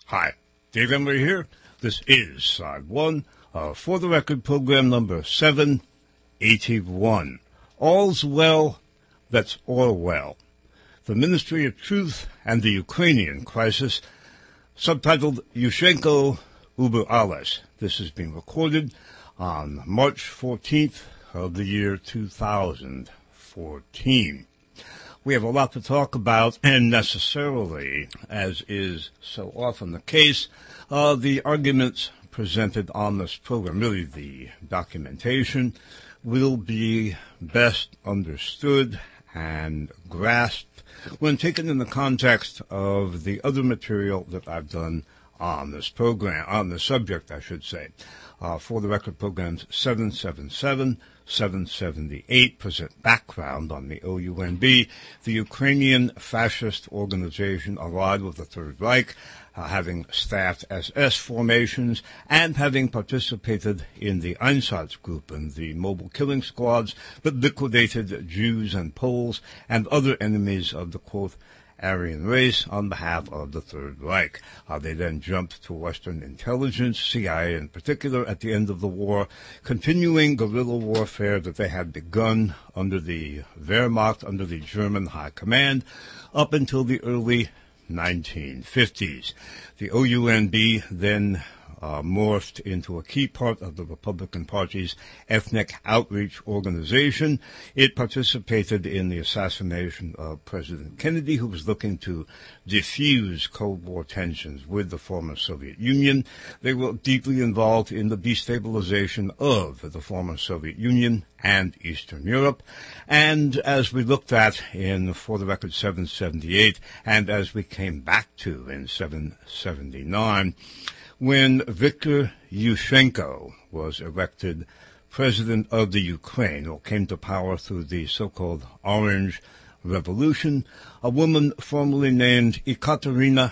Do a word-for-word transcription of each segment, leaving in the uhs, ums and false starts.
Hi, Dave Emery here. This is Side one of For the Record program number seven eighty-one. All's well that's all well. The Ministry of Truth and the Ukrainian Crisis, subtitled Yushchenko Uber Alles. This is being recorded on March fourteenth of the year two thousand fourteen. We have a lot to talk about, and necessarily, as is so often the case, uh, the arguments presented on this program, really the documentation, will be best understood and grasped when taken in the context of the other material that I've done on this program, on the subject, I should say. Uh, for the Record programs seven seventy-seven, seven seventy-eight present background on the O U N B, the Ukrainian fascist organization allied with the Third Reich, uh, having staffed S S formations and having participated in the Einsatzgruppen, the mobile killing squads that liquidated Jews and Poles and other enemies of the, quote, Aryan race on behalf of the Third Reich. Uh, they then jumped to Western intelligence, C I A in particular, at the end of the war, continuing guerrilla warfare that they had begun under the Wehrmacht, under the German High Command, up until the early nineteen fifties. The O U N B then Uh, morphed into a key part of the Republican Party's ethnic outreach organization. It participated in the assassination of President Kennedy, who was looking to diffuse Cold War tensions with the former Soviet Union. They were deeply involved in the destabilization of the former Soviet Union and Eastern Europe. And as we looked at in For the Record seven seventy-eight, and as we came back to in seven seventy-nine, when Viktor Yushchenko was elected president of the Ukraine, or came to power through the so-called Orange Revolution, a woman formerly named Ekaterina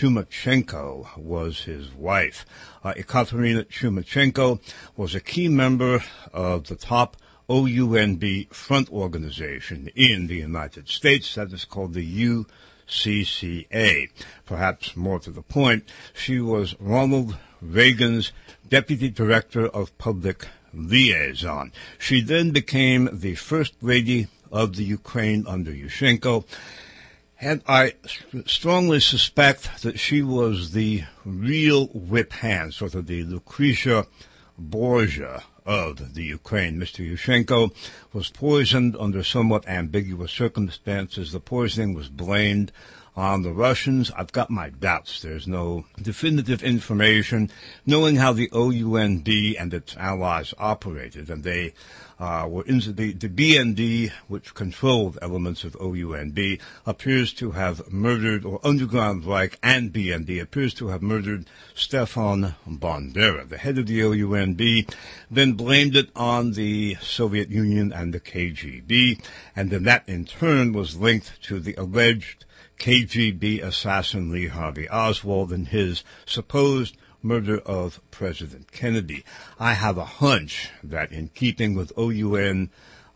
Chumachenko was his wife. Uh, Ekaterina Chumachenko was a key member of the top O U N B front organization in the United States, that is called the U C C A. Perhaps more to the point, she was Ronald Reagan's Deputy Director of Public Liaison. She then became the First Lady of the Ukraine under Yushchenko, and I strongly suspect that she was the real whip hand, sort of the Lucretia Borgia of the Ukraine. Mister Yushchenko was poisoned under somewhat ambiguous circumstances. The poisoning was blamed on the Russians. I've got my doubts. There's no definitive information knowing how the O U N B and its allies operated, and they uh, were in the, the B N D, which controlled elements of O U N B, appears to have murdered, or Underground Reich and B N D appears to have murdered Stefan Bandera, the head of the O U N B, then blamed it on the Soviet Union and the K G B, and then that in turn was linked to the alleged K G B assassin Lee Harvey Oswald and his supposed murder of President Kennedy. I have a hunch that in keeping with O U N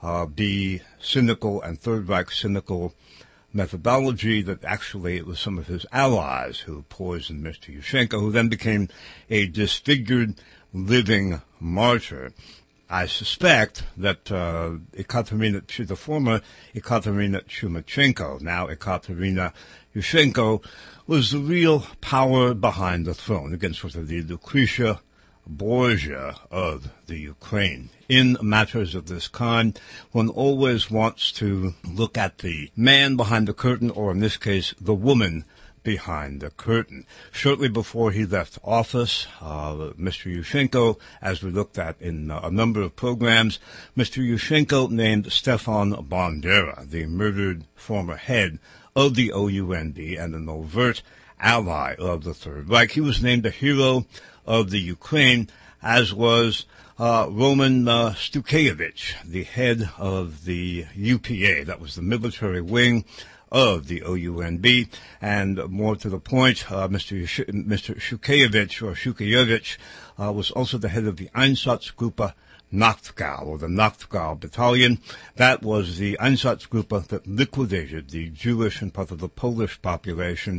B cynical and Third Reich cynical methodology, that actually it was some of his allies who poisoned Mister Yushchenko, who then became a disfigured living martyr. I suspect that uh, Ekaterina, the former Ekaterina Chumachenko, now Ekaterina Yushchenko, was the real power behind the throne, against sort of the Lucretia Borgia of the Ukraine. In matters of this kind, one always wants to look at the man behind the curtain, or in this case, the woman behind the curtain. Shortly before he left office, uh, Mister Yushchenko, as we looked at in uh, a number of programs, Mister Yushchenko named Stefan Bandera, the murdered former head of the O U N B and an overt ally of the Third Reich. He was named a hero of the Ukraine, as was uh, Roman uh, Stukevich, the head of the U P A, that was the military wing of the O U N B, and more to the point, uh, Mister Yush- Mister Shukeyevich, or Shukeyevich, uh, was also the head of the Einsatzgruppe Nachtgau, or the Nachtgau Battalion. That was the Einsatzgruppe that liquidated the Jewish and part of the Polish population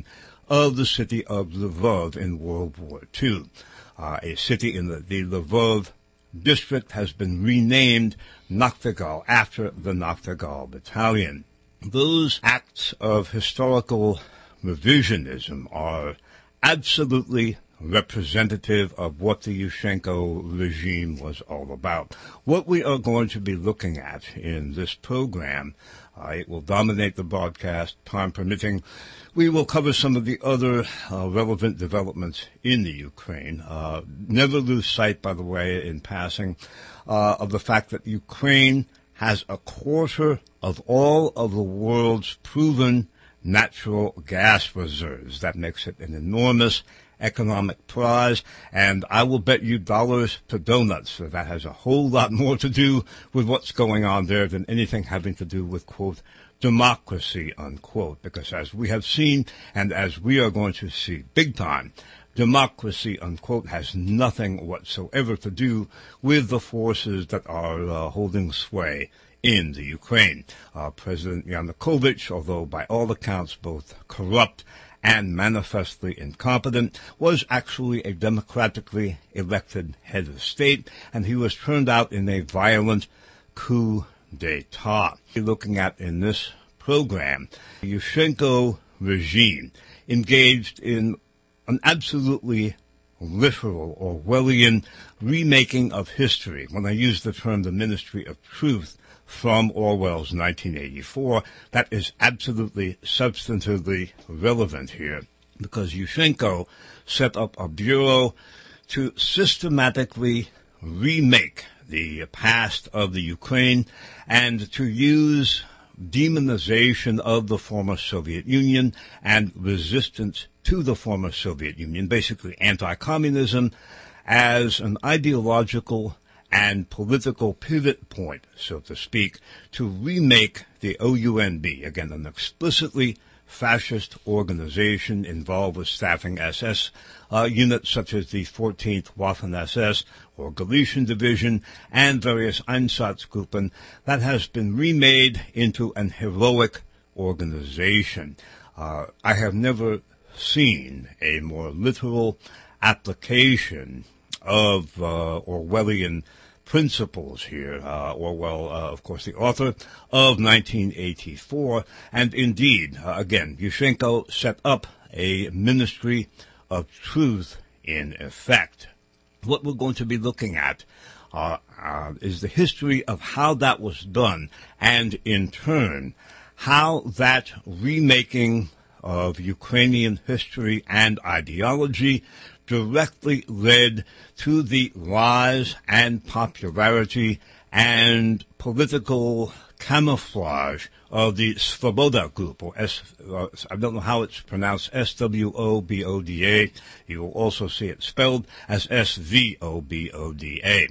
of the city of Lvov in World War Two. Uh, a city in the, the Lvov district has been renamed Nakhtagal after the Nakhtagal Battalion. Those acts of historical revisionism are absolutely representative of what the Yushchenko regime was all about. What we are going to be looking at in this program, uh, it will dominate the broadcast, time permitting. We will cover some of the other uh, relevant developments in the Ukraine. Uh, never lose sight, by the way, in passing, uh, of the fact that Ukraine has a quarter of all of the world's proven natural gas reserves. That makes it an enormous economic prize, and I will bet you dollars to donuts that that has a whole lot more to do with what's going on there than anything having to do with, quote, democracy, unquote, because as we have seen and as we are going to see big time, democracy, unquote, has nothing whatsoever to do with the forces that are uh, holding sway in the Ukraine. Uh, President Yanukovych, although by all accounts both corrupt and manifestly incompetent, was actually a democratically elected head of state, and he was turned out in a violent coup d'etat. We're looking at in this program, the Yushchenko regime engaged in an absolutely literal Orwellian remaking of history. When I use the term the Ministry of Truth from Orwell's nineteen eighty-four, that is absolutely substantively relevant here, because Yushchenko set up a bureau to systematically remake the past of the Ukraine and to use demonization of the former Soviet Union and resistance to the former Soviet Union, basically anti-communism, as an ideological and political pivot point, so to speak, to remake the O U N B, again, an explicitly fascist organization involved with staffing S S uh, units such as the fourteenth Waffen-S S or Galician Division and various Einsatzgruppen, that has been remade into an heroic organization. Uh, I have never seen a more literal application of uh, Orwellian principles here. Uh, Orwell, uh, of course, the author of nineteen eighty-four, and indeed, uh, again, Yushchenko set up a ministry of truth in effect. What we're going to be looking at uh, uh, is the history of how that was done, and in turn, how that remaking of Ukrainian history and ideology directly led to the rise and popularity and political camouflage of the Svoboda Group, or S, uh, I don't know how it's pronounced, S W O B O D A. You will also see it spelled as S V O B O D A.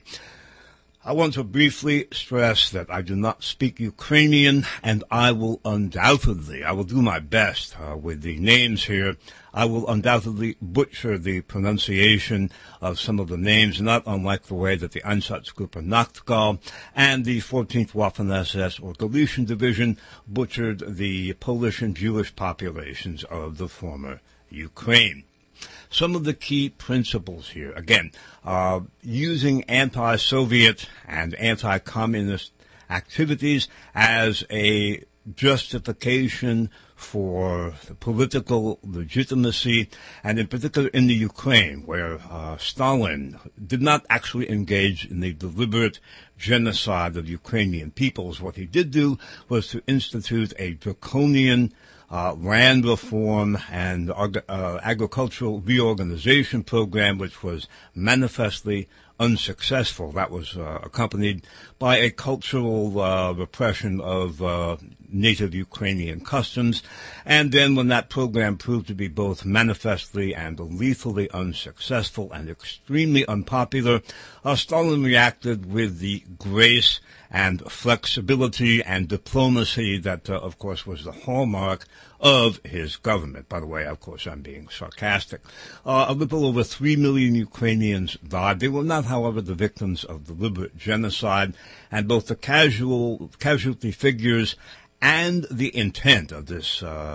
I want to briefly stress that I do not speak Ukrainian, and I will undoubtedly, I will do my best uh, with the names here, I will undoubtedly butcher the pronunciation of some of the names, not unlike the way that the Einsatzgruppe Nakhtagal and the fourteenth Waffen-S S or Galician Division butchered the Polish and Jewish populations of the former Ukraine. Some of the key principles here, again, uh, using anti-Soviet and anti-communist activities as a justification for political legitimacy, and in particular in the Ukraine, where uh, Stalin did not actually engage in the deliberate genocide of Ukrainian peoples. What he did do was to institute a draconian Uh, land reform and uh, agricultural reorganization program, which was manifestly unsuccessful. That was uh, accompanied by a cultural uh, repression of uh, native Ukrainian customs. And then when that program proved to be both manifestly and lethally unsuccessful and extremely unpopular, uh, Stalin reacted with the grace and flexibility and diplomacy that, uh, of course, was the hallmark of his government. By the way, of course, I'm being sarcastic. Uh, a little over three million Ukrainians died. They were not, however, the victims of deliberate genocide, and both the casual casualty figures and the intent of this uh,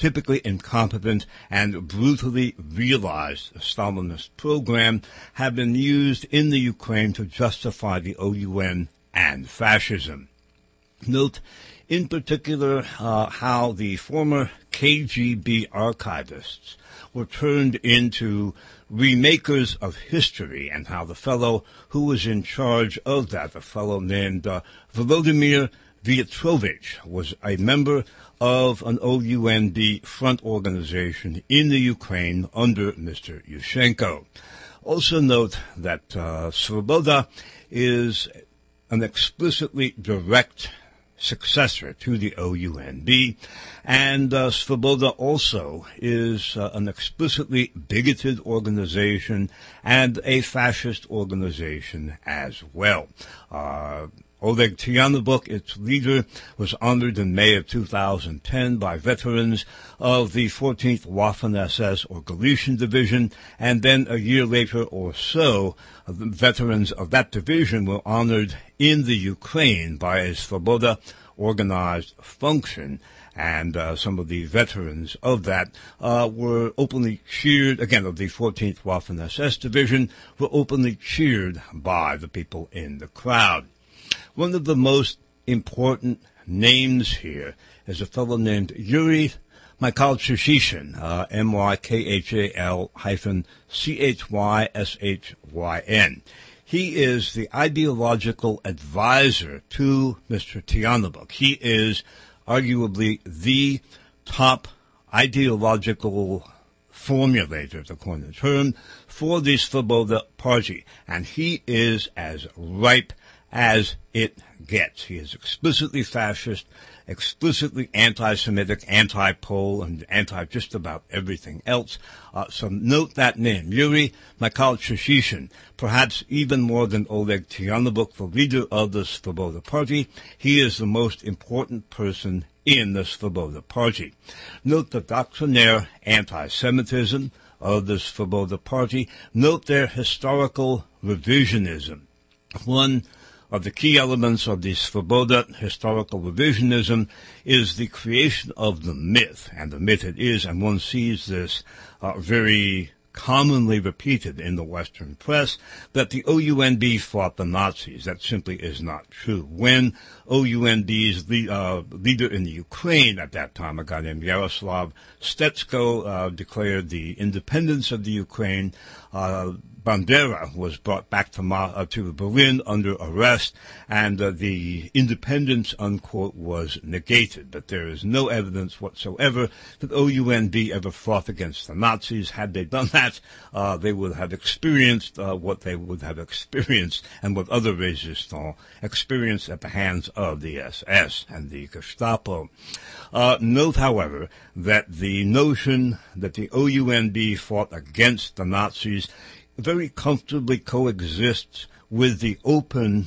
typically incompetent and brutally realized Stalinist program have been used in the Ukraine to justify the O U N and fascism. Note in particular uh, how the former K G B archivists were turned into remakers of history, and how the fellow who was in charge of that, a fellow named uh, Volodymyr Vyatrovich, was a member of an O U N B front organization in the Ukraine under Mister Yushchenko. Also note that uh, Svoboda is an explicitly direct successor to the O U N B, and uh, Svoboda also is uh, an explicitly bigoted organization and a fascist organization as well. Uh, Oleg Tyanobuk, its leader, was honored in May of two thousand ten by veterans of the fourteenth Waffen-S S or Galician Division, and then a year later or so, the veterans of that division were honored in the Ukraine by a Svoboda organized function, and uh, some of the veterans of that uh, were openly cheered, again, of the fourteenth Waffen-S S Division, were openly cheered by the people in the crowd. One of the most important names here is a fellow named Yuri Mykhalchishyn, uh, M Y K H A L hyphen C H Y S H Y N. He is the ideological advisor to Mister Tyanobuk. He is arguably the top ideological formulator, to coin the term, for the Svoboda Party, and he is as ripe as it gets. He is explicitly fascist, explicitly anti-Semitic, anti-Pole, and anti just about everything else. Uh, so note that name, Yuri Mykhalchishyn. Perhaps even more than Oleg Tyanobuk, the leader of the Svoboda Party, he is the most important person in the Svoboda Party. Note the doctrinaire anti-Semitism of the Svoboda Party. Note their historical revisionism. One of the key elements of the Svoboda historical revisionism is the creation of the myth, and the myth it is, and one sees this uh, very commonly repeated in the Western press, that the O U N B fought the Nazis. That simply is not true. When O U N B's lead, uh, leader in the Ukraine at that time, a guy named Yaroslav Stetsko, uh, declared the independence of the Ukraine, uh, Bandera was brought back to, Ma- uh, to Berlin under arrest, and uh, the independence, unquote, was negated. But there is no evidence whatsoever that O U N B ever fought against the Nazis. Had they done that, uh, they would have experienced uh, what they would have experienced and what other resistants experienced at the hands of the S S and the Gestapo. Uh, note, however, that the notion that the O U N B fought against the Nazis very comfortably coexists with the open,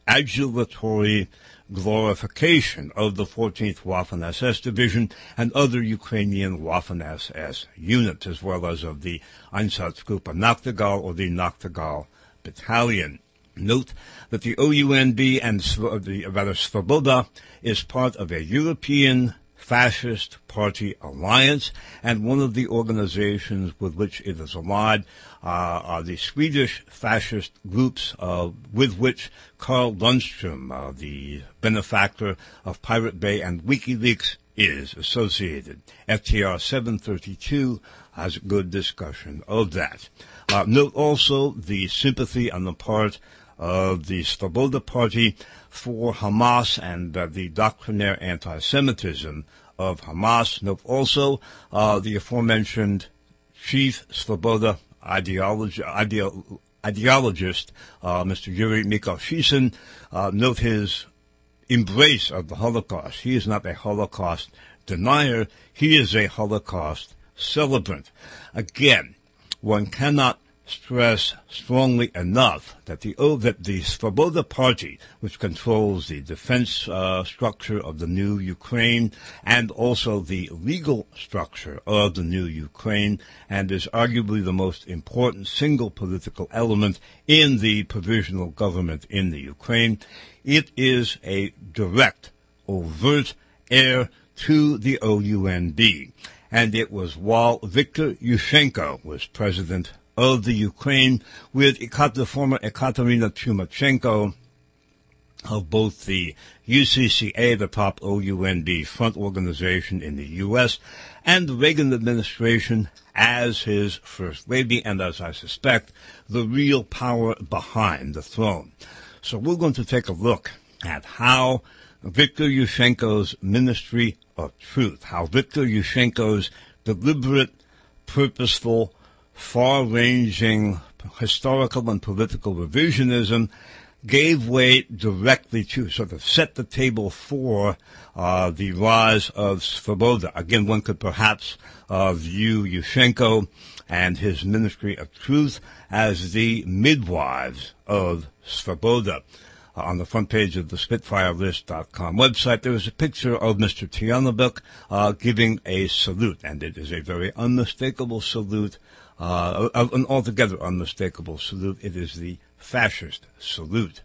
adulatory glorification of the fourteenth Waffen-S S Division and other Ukrainian Waffen-S S units, as well as of the Einsatzgruppe Nachtigall or the Nachtigall Battalion. Note that the O U N B and the rather Svoboda is part of a European fascist party alliance, and one of the organizations with which it is allied uh, are the Swedish fascist groups uh, with which Carl Lundstrom, uh, the benefactor of Pirate Bay and WikiLeaks, is associated. F T R seven thirty-two has a good discussion of that. Uh, note also the sympathy on the part of the Svoboda Party for Hamas and uh, the doctrinaire anti-Semitism of Hamas. Note also uh, the aforementioned chief Svoboda ideology, ideo, ideologist, uh, Mister Yuri Mykhalchishyn. Uh, note his embrace of the Holocaust. He is not a Holocaust denier. He is a Holocaust celebrant. Again, one cannot stress strongly enough that the oh, that the Svoboda Party, which controls the defense uh, structure of the new Ukraine and also the legal structure of the new Ukraine, and is arguably the most important single political element in the provisional government in the Ukraine, it is a direct, overt heir to the O U N B. And it was while Viktor Yushchenko was president of the Ukraine, with the former Ekaterina Tymoshenko of both the U C C A, the top O U N B front organization in the U S, and the Reagan administration as his first lady, and as I suspect, the real power behind the throne. So we're going to take a look at how Viktor Yushchenko's Ministry of Truth, how Viktor Yushchenko's deliberate, purposeful, far-ranging historical and political revisionism gave way directly to, sort of set the table for uh, the rise of Svoboda. Again, one could perhaps uh, view Yushchenko and his Ministry of Truth as the midwives of Svoboda. Uh, on the front page of the Spitfire List dot com website, there is a picture of Mister Tyanibuk uh, giving a salute, and it is a very unmistakable salute, uh, an altogether unmistakable salute. It is the fascist salute.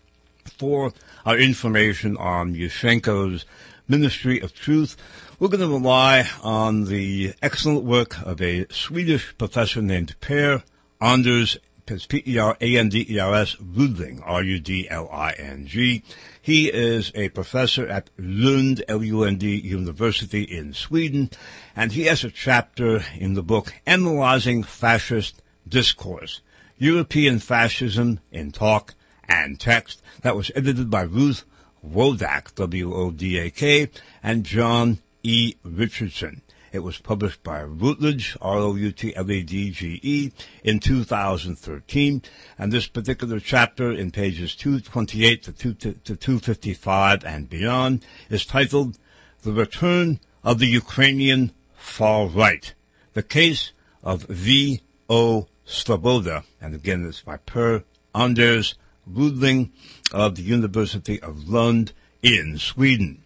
For our information on Yushchenko's Ministry of Truth, we're going to rely on the excellent work of a Swedish professor named Per Anders, P E R A N D E R S, Rudling, R U D L I N G. He is a professor at Lund, L U N D University in Sweden, and he has a chapter in the book Analyzing Fascist Discourse, European Fascism in Talk and Text, that was edited by Ruth Wodak, W O D A K, and John E. Richardson. It was published by Routledge, R O U T L E D G E, in two thousand thirteen, and this particular chapter in pages two twenty-eight to two fifty-five and beyond is titled The Return of the Ukrainian Far Right, the Case of V O Svoboda, and again it's by Per Anders Rudling of the University of Lund in Sweden.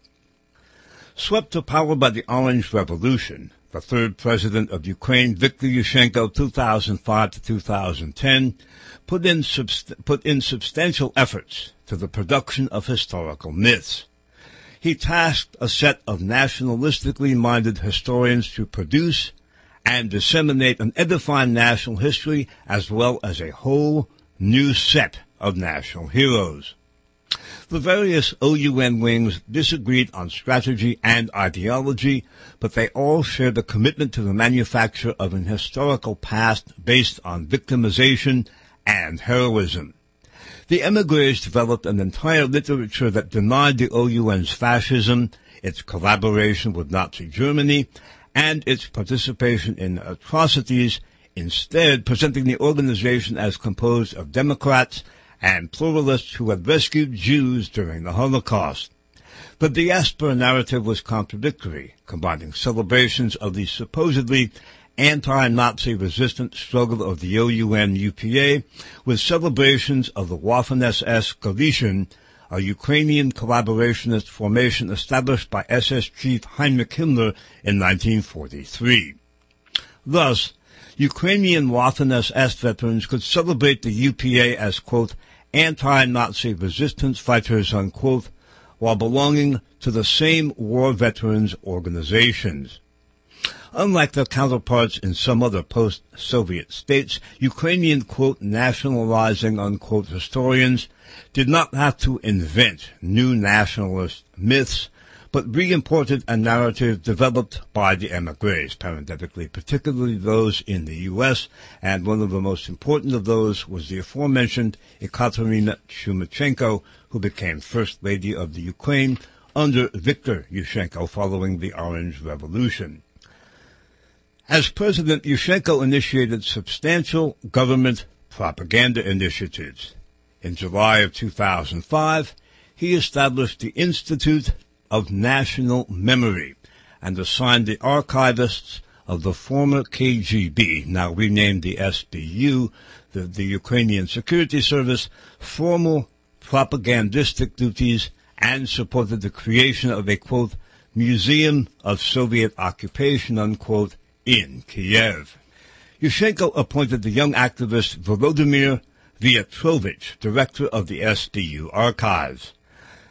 Swept to power by the Orange Revolution, the third president of Ukraine, Viktor Yushchenko, two thousand five to two thousand ten, put in, subst- put in substantial efforts to the production of historical myths. He tasked a set of nationalistically minded historians to produce and disseminate an edifying national history as well as a whole new set of national heroes. The various O U N wings disagreed on strategy and ideology, but they all shared a commitment to the manufacture of an historical past based on victimization and heroism. The émigrés developed an entire literature that denied the O U N's fascism, its collaboration with Nazi Germany, and its participation in atrocities, instead presenting the organization as composed of Democrats and pluralists who had rescued Jews during the Holocaust. The diaspora narrative was contradictory, combining celebrations of the supposedly anti-Nazi resistance struggle of the O U N U P A with celebrations of the Waffen-S S Galician, a Ukrainian collaborationist formation established by S S Chief Heinrich Himmler in nineteen forty-three. Thus, Ukrainian Waffen-S S veterans could celebrate the U P A as, quote, anti-Nazi resistance fighters, unquote, while belonging to the same war veterans organizations. Unlike their counterparts in some other post-Soviet states, Ukrainian, quote, nationalizing, unquote, historians did not have to invent new nationalist myths, but re-imported a narrative developed by the émigrés, parenthetically, particularly those in the U S, and one of the most important of those was the aforementioned Ekaterina Tymoshenko, who became First Lady of the Ukraine under Viktor Yushchenko following the Orange Revolution. As president, Yushchenko initiated substantial government propaganda initiatives. In July of two thousand five, he established the Institute of National Memory and assigned the archivists of the former K G B, now renamed the S B U, the, the Ukrainian Security Service, formal propagandistic duties and supported the creation of a, quote, Museum of Soviet Occupation, unquote, in Kiev. Yushchenko appointed the young activist Volodymyr Vyatrovich, director of the S B U archives.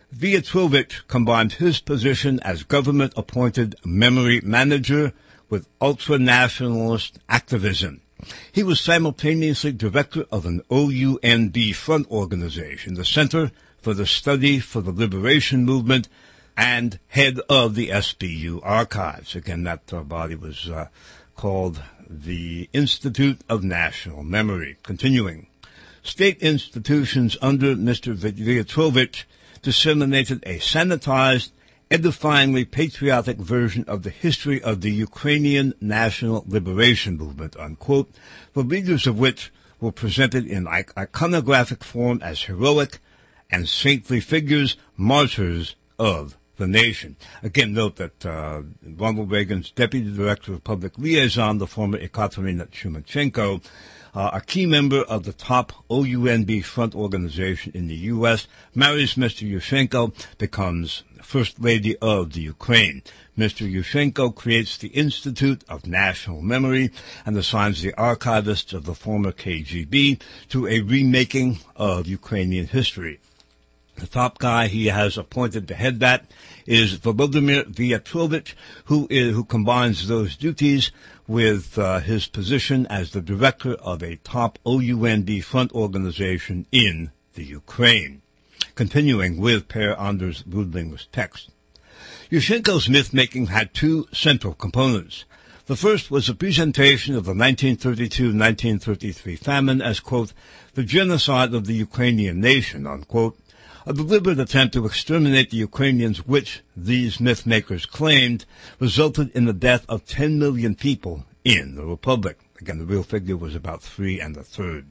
Viatrovich combined his position as government-appointed memory manager with ultra-nationalist activism. He was simultaneously director of an O U N B front organization, the Center for the Study for the Liberation Movement, and head of the S B U archives. Again, that uh, body was uh, called the Institute of National Memory. Continuing, state institutions under Mister Viatrovich disseminated a sanitized, edifyingly patriotic version of the history of the Ukrainian National Liberation Movement, unquote, the leaders of which were presented in iconographic form as heroic and saintly figures, martyrs of the nation. Again, note that uh, Ronald Reagan's Deputy Director of Public Liaison, the former Ekaterina Chumachenko, uh, a key member of the top O U N B front organization in the U S, marries Mister Yushchenko, becomes First Lady of the Ukraine. Mister Yushchenko creates the Institute of National Memory and assigns the archivists of the former K G B to a remaking of Ukrainian history. The top guy he has appointed to head that is Volodymyr Viatrovich, who is, who combines those duties with uh, his position as the director of a top O U N B front organization in the Ukraine. Continuing with Per Anders Rudlinger's text. Yushchenko's myth-making had two central components. The first was a presentation of the nineteen thirty-two nineteen thirty-three famine as, quote, the genocide of the Ukrainian nation, unquote, a deliberate attempt to exterminate the Ukrainians, which these myth-makers claimed resulted in the death of ten million people in the Republic. Again, the real figure was about three and a third.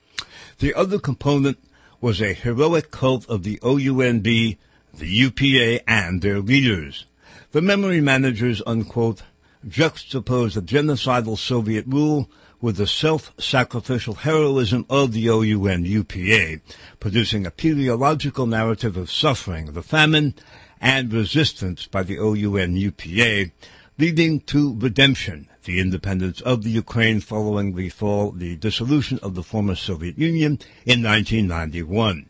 The other component was a heroic cult of the O U N B, the U P A, and their leaders. The memory managers, unquote, juxtaposed the genocidal Soviet rule with the self-sacrificial heroism of the O U N U P A, producing a teleological narrative of suffering, the famine, and resistance by the O U N U P A, leading to redemption, the independence of the Ukraine following the fall, the dissolution of the former Soviet Union in nineteen ninety-one.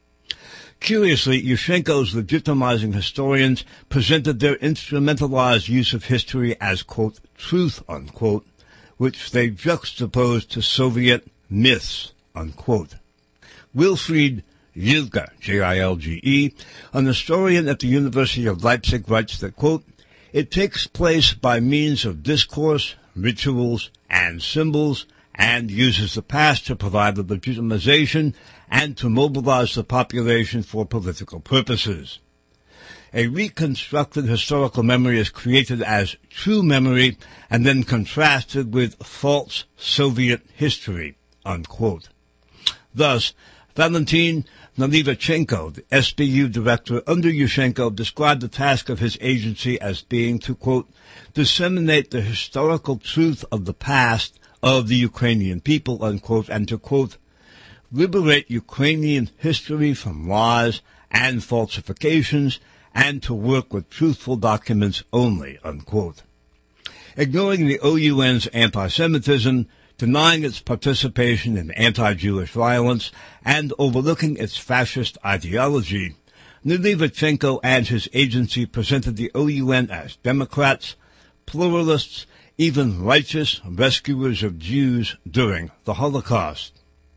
Curiously, Yushchenko's legitimizing historians presented their instrumentalized use of history as, quote, truth, unquote, which they juxtaposed to Soviet myths, unquote. Wilfried Jilge, J I L G E, an historian at the University of Leipzig, writes that, quote, it takes place by means of discourse, rituals, and symbols, and uses the past to provide the legitimization and to mobilize the population for political purposes. A reconstructed historical memory is created as true memory and then contrasted with false Soviet history, unquote. Thus, Valentin Nalivachenko, the S B U director under Yushchenko, described the task of his agency as being to, quote, disseminate the historical truth of the past of the Ukrainian people, unquote, and to, quote, liberate Ukrainian history from lies and falsifications, and to work with truthful documents only, unquote. Ignoring the O U N's anti-Semitism, denying its participation in anti-Jewish violence, and overlooking its fascist ideology, Nalivachenko and his agency presented the O U N as Democrats, pluralists, even righteous rescuers of Jews during the Holocaust.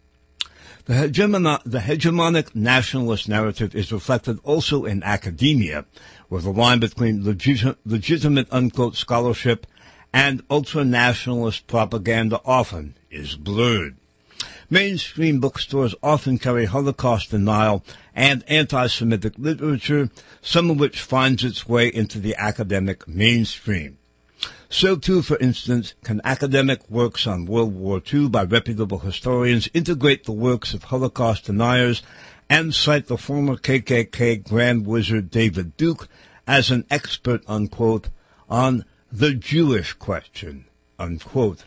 The, hegemon- the hegemonic nationalist narrative is reflected also in academia, where the line between legit- legitimate, unquote, scholarship and ultra-nationalist propaganda often is blurred. Mainstream bookstores often carry Holocaust denial and anti-Semitic literature, some of which finds its way into the academic mainstream. So too, for instance, can academic works on World War Two by reputable historians integrate the works of Holocaust deniers and cite the former K K K Grand Wizard David Duke as an expert, unquote, on the Jewish question, unquote.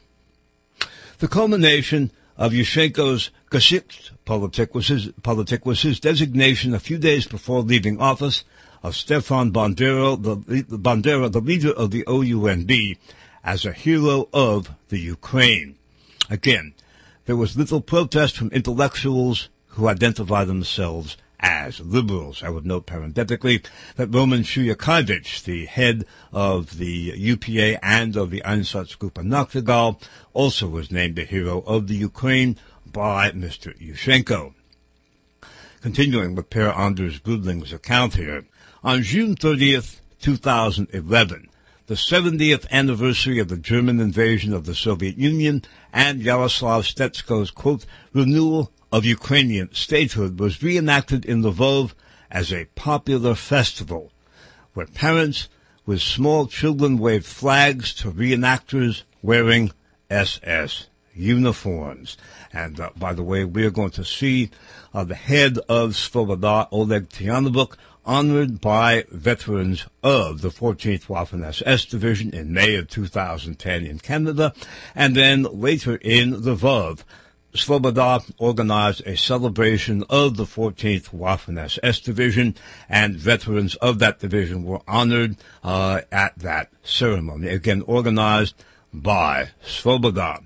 The culmination of Yushchenko's Geschichtspolitik was his, politic was his designation a few days before leaving office of Stefan Bandera, the, Bandera, the leader of the O U N B, as a hero of the Ukraine. Again, there was little protest from intellectuals who identify themselves as liberals. I would note parenthetically that Roman Shuyakovych, the head of the U P A and of the Einsatzgruppe Nachtigall, also was named the hero of the Ukraine by Mister Yushchenko. Continuing with Per Anders Budling's account here, on June thirtieth, two thousand eleven, the seventieth anniversary of the German invasion of the Soviet Union and Yaroslav Stetsko's, quote, renewal of Ukrainian statehood was reenacted in Lvov as a popular festival, where parents with small children waved flags to reenactors wearing S S uniforms. And uh, by the way, we are going to see uh, the head of Svoboda, Oleg Tyanovuk, honored by veterans of the fourteenth Waffen-S S Division in May of two thousand ten in Canada, and then later in Lvov, Svoboda organized a celebration of the fourteenth Waffen-S S Division, and veterans of that division were honored uh, at that ceremony, again organized by Svoboda.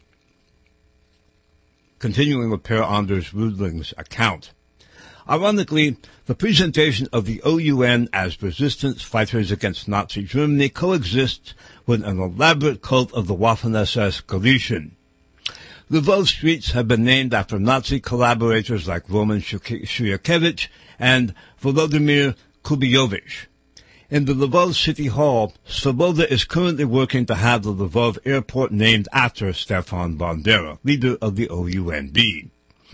Continuing with Per Anders Budling's account. Ironically, the presentation of the O U N as resistance fighters against Nazi Germany coexists with an elaborate cult of the Waffen-S S Galician. Lvov streets have been named after Nazi collaborators like Roman Shuyakovych and Volodymyr Kubiovich. In the Lvov City Hall, Svoboda is currently working to have the Lvov airport named after Stefan Bandera, leader of the O U N B.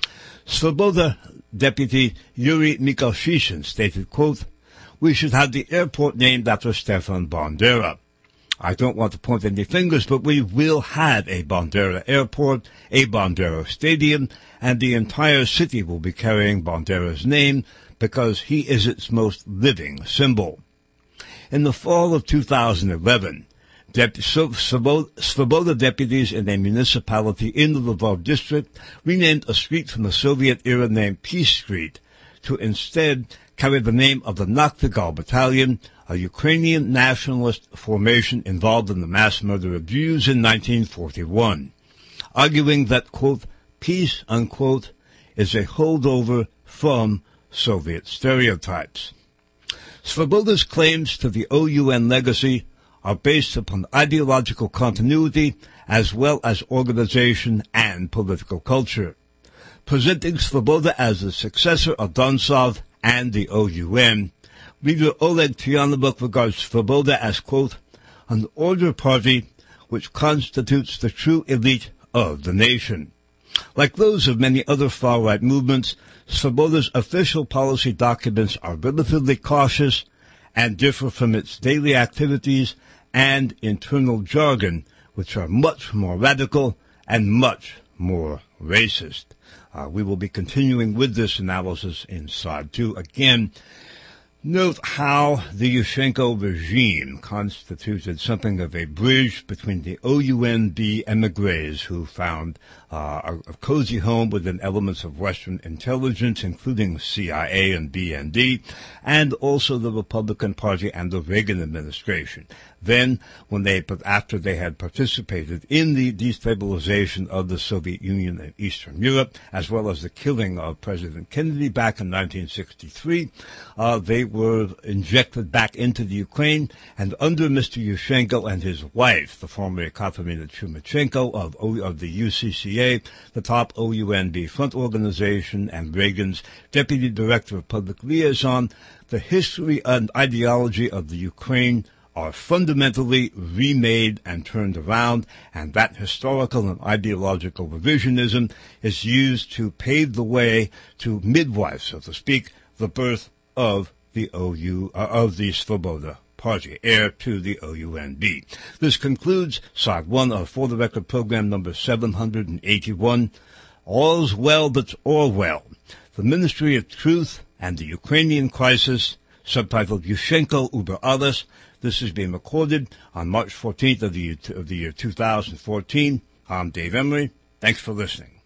Svoboda Deputy Yuri Mikolshishin stated, quote, we should have the airport named after Stefan Bandera. I don't want to point any fingers, but we will have a Bandera airport, a Bandera stadium, and the entire city will be carrying Bandera's name because he is its most living symbol. In the fall of two thousand eleven, Dep- Svoboda deputies in a municipality in the Lvov district renamed a street from the Soviet era named Peace Street to instead carry the name of the Nachtigall Battalion, a Ukrainian nationalist formation involved in the mass murder of Jews in nineteen forty-one, arguing that, quote, peace, unquote, is a holdover from Soviet stereotypes. Svoboda's claims to the O U N legacy are based upon ideological continuity as well as organization and political culture. Presenting Svoboda as the successor of Donsov and the O U N, leader Oleg Tyanovuk regards Svoboda as, quote, an order party which constitutes the true elite of the nation. Like those of many other far-right movements, Svoboda's official policy documents are relatively cautious and differ from its daily activities and internal jargon, which are much more radical and much more racist. Uh, we will be continuing with this analysis in Side two. Again, note how the Yushchenko regime constituted something of a bridge between the O U N B emigres who found uh, a, a cozy home within elements of Western intelligence, including C I A and B N D, and also the Republican Party and the Reagan administration. Then, when they, but after they had participated in the destabilization of the Soviet Union and Eastern Europe, as well as the killing of President Kennedy back in nineteen sixty-three, uh, they were injected back into the Ukraine, and under Mister Yushchenko and his wife, the former Ekaterina Chumachenko of, o, of the U C C A, the top O U N B front organization, and Reagan's deputy director of public liaison, the history and ideology of the Ukraine are fundamentally remade and turned around, and that historical and ideological revisionism is used to pave the way to midwife, so to speak, the birth of the O U uh, of the Svoboda Party, heir to the O U N B. This concludes Side one of For the Record program number seven hundred eighty-one, All's Well That's All Well, the Ministry of Truth and the Ukrainian Crisis, subtitled Yushchenko Uber Alles. This is being recorded on March fourteenth of the year, of the year two thousand fourteen. I'm Dave Emery. Thanks for listening.